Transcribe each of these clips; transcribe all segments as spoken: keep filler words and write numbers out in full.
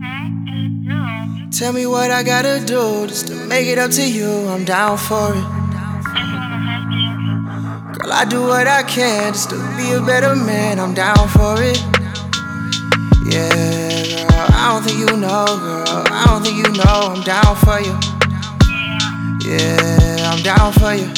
Tell me what I gotta do just to make it up to you. I'm down for it. Girl, I do what I can just to be a better man. I'm down for it. Yeah, girl, I don't think you know, girl. I don't think you know I'm down for you. Yeah, I'm down for you.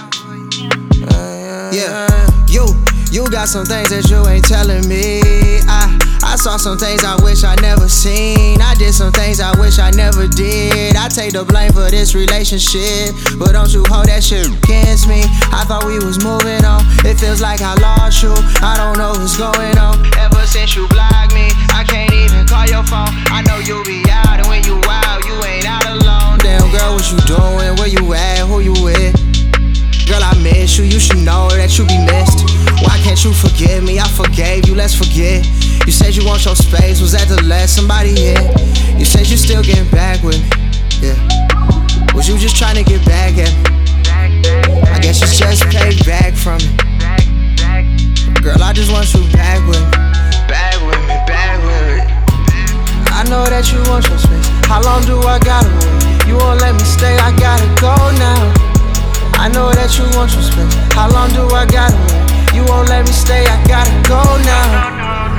Uh, Yeah, you, you got some things that you ain't telling me. I, I saw some things I wish I never seen. I did some things I wish I never did. I take the blame for this relationship, but don't you hold that shit against me. I thought we was moving on. It feels like I lost you. I don't know what's going on. Ever since you blocked me, I can't even call your phone. I know you be out, and when you out, you ain't out alone. Damn girl, what you doing? Where you at? Who you with? Girl, I miss you, you should know that you be missed. Why can't you forgive me? I forgave you, let's forget. You said you want your space, was that the last somebody hit? You said you still getting back with me, yeah. Was you just trying to get back at me? I guess it's just payback from me. Girl, I just want you back with me. Back with me, back with me. I know that you want your space. How long do I gotta wait? You won't let me stay, I gotta go now. I know that you want your space. How long do I gotta wait? You won't let me stay, I gotta go now.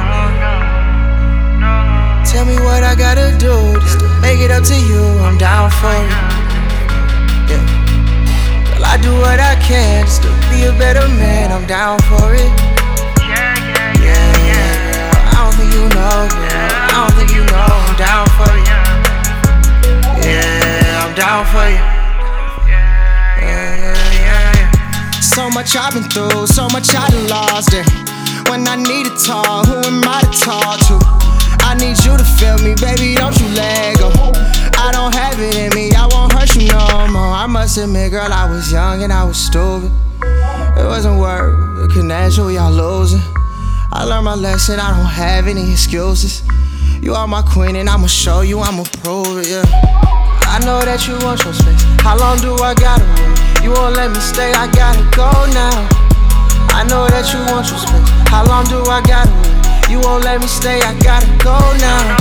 Tell me what I gotta do just to make it up to you. I'm down for it. Yeah. Girl, I do what I can just to be a better man. I'm down for it. Yeah, girl, I don't think you know, girl. I don't think you know I'm down for you. Yeah, I'm down for you. So much I've been through, so much I done lost it. When I need to talk, who am I to talk to? I need you to feel me, baby, don't you let go. I don't have it in me, I won't hurt you no more. I must admit, girl, I was young and I was stupid. It wasn't worth the connection, y'all losing. I learned my lesson, I don't have any excuses. You are my queen and I'ma show you, I'ma prove it, yeah. I know that you want your space. How long do I gotta wait? You won't let me stay, I gotta go now. I know that you want your space. How long do I gotta wait? You won't let me stay, I gotta go now.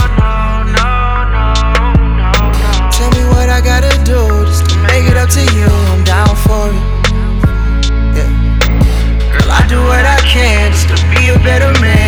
Tell me what I gotta do just to make it up to you. I'm down for it. Yeah. Girl, I do what I can just to be a better man.